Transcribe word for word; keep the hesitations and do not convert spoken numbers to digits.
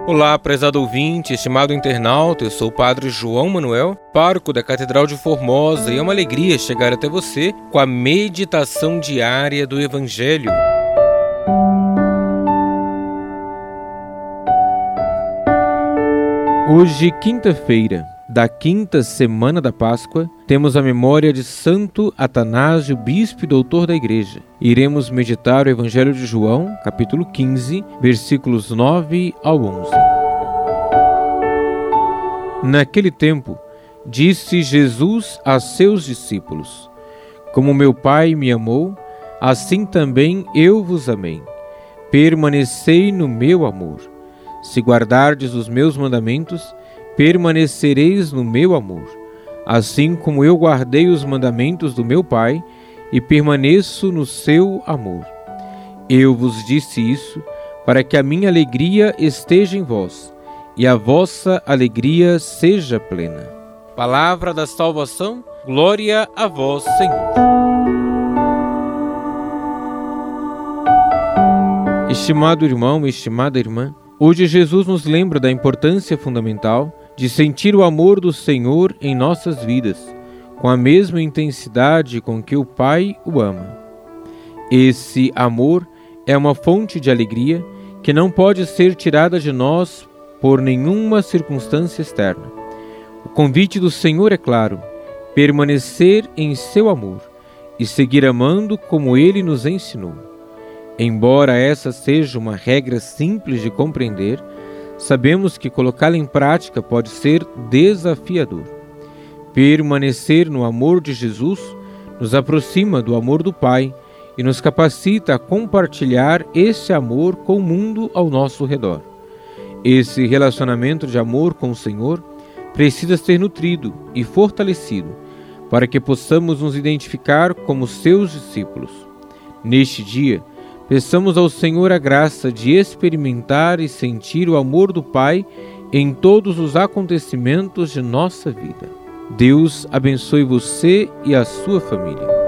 Olá, prezado ouvinte, estimado internauta, eu sou o Padre João Manuel, pároco da Catedral de Formosa, e é uma alegria chegar até você com a meditação diária do Evangelho. Hoje, quinta-feira, da quinta semana da Páscoa, temos a memória de Santo Atanásio, bispo e doutor da Igreja. Iremos meditar o Evangelho de João, capítulo quinze, versículos nove ao onze. Naquele tempo, disse Jesus a seus discípulos: Como meu Pai me amou, assim também eu vos amei. Permanecei no meu amor. Se guardardes os meus mandamentos, permanecereis no meu amor, assim como eu guardei os mandamentos do meu Pai e permaneço no seu amor. Eu vos disse isso para que a minha alegria esteja em vós e a vossa alegria seja plena. Palavra da salvação, glória a vós, Senhor. Estimado irmão, estimada irmã, hoje Jesus nos lembra da importância fundamental de sentir o amor do Senhor em nossas vidas, com a mesma intensidade com que o Pai o ama. Esse amor é uma fonte de alegria que não pode ser tirada de nós por nenhuma circunstância externa. O convite do Senhor é claro: permanecer em seu amor e seguir amando como Ele nos ensinou. Embora essa seja uma regra simples de compreender, sabemos que colocá-la em prática pode ser desafiador. Permanecer no amor de Jesus nos aproxima do amor do Pai e nos capacita a compartilhar esse amor com o mundo ao nosso redor. Esse relacionamento de amor com o Senhor precisa ser nutrido e fortalecido para que possamos nos identificar como seus discípulos. Neste dia, peçamos ao Senhor a graça de experimentar e sentir o amor do Pai em todos os acontecimentos de nossa vida. Deus abençoe você e a sua família.